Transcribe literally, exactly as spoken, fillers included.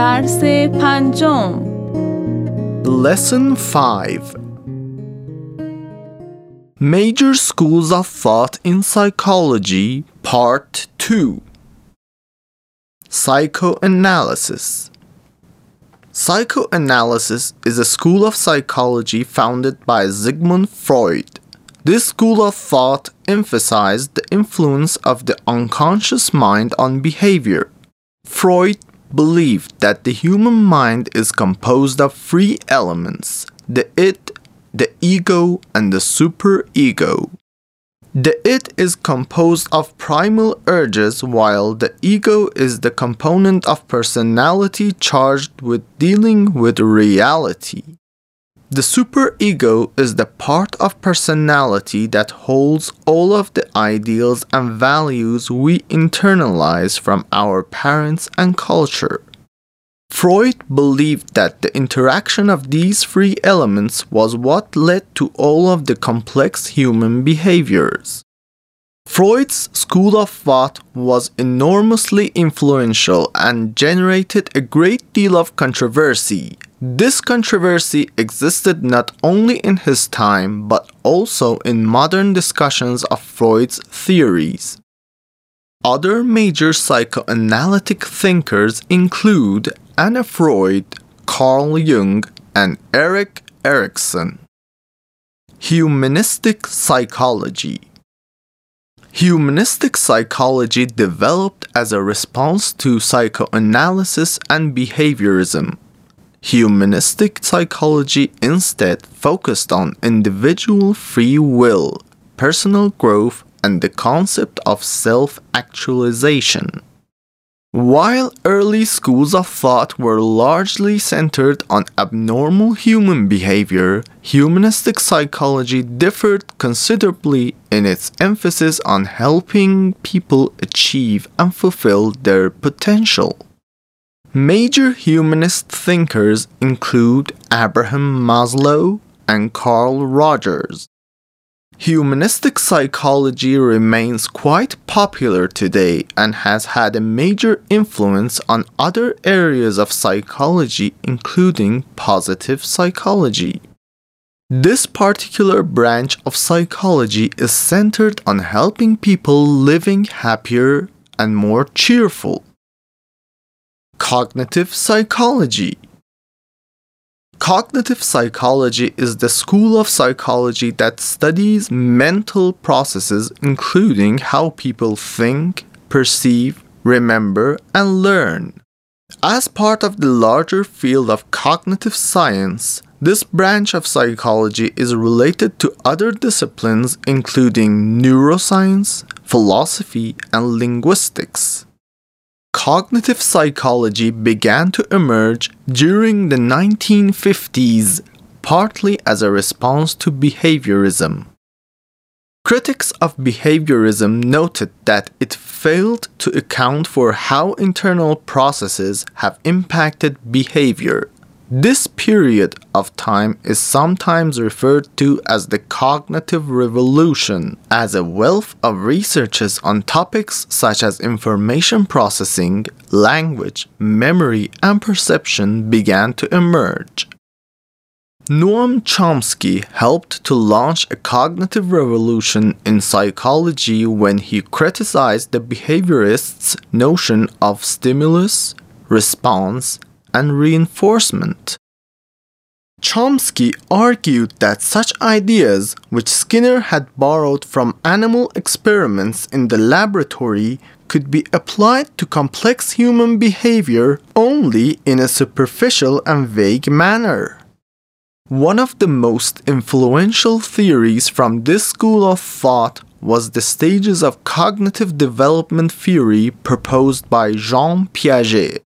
درس پنجم. Lesson five. Major Schools of Thought in Psychology, Part two. Psychoanalysis. Psychoanalysis is a school of psychology founded by Sigmund Freud. This school of thought emphasized the influence of the unconscious mind on behavior. Freud believed that the human mind is composed of three elements: the id, the ego, and the superego. The id is composed of primal urges, while the ego is the component of personality charged with dealing with reality. The superego is the part of personality that holds all of the ideals and values we internalize from our parents and culture. Freud believed that the interaction of these three elements was what led to all of the complex human behaviors. Freud's school of thought was enormously influential and generated a great deal of controversy. This controversy existed not only in his time but also in modern discussions of Freud's theories. Other major psychoanalytic thinkers include Anna Freud, Carl Jung, and Erik Erikson. Humanistic psychology. Humanistic psychology developed as a response to psychoanalysis and behaviorism. Humanistic psychology instead focused on individual free will, personal growth, and the concept of self-actualization. While early schools of thought were largely centered on abnormal human behavior, humanistic psychology differed considerably in its emphasis on helping people achieve and fulfill their potential. Major humanist thinkers include Abraham Maslow and Carl Rogers. Humanistic psychology remains quite popular today and has had a major influence on other areas of psychology, including positive psychology. This particular branch of psychology is centered on helping people living happier and more cheerful. Cognitive psychology. Cognitive psychology is the school of psychology that studies mental processes, including how people think, perceive, remember, and learn. As part of the larger field of cognitive science, this branch of psychology is related to other disciplines including neuroscience, philosophy, and linguistics. Cognitive psychology began to emerge during the nineteen fifties, partly as a response to behaviorism. Critics of behaviorism noted that it failed to account for how internal processes have impacted behavior. This period of time is sometimes referred to as the cognitive revolution, as a wealth of researches on topics such as information processing, language, memory, and perception began to emerge. Noam Chomsky helped to launch a cognitive revolution in psychology when he criticized the behaviorists' notion of stimulus, response, and reinforcement. Chomsky argued that such ideas, which Skinner had borrowed from animal experiments in the laboratory, could be applied to complex human behavior only in a superficial and vague manner. One of the most influential theories from this school of thought was the stages of cognitive development theory proposed by Jean Piaget.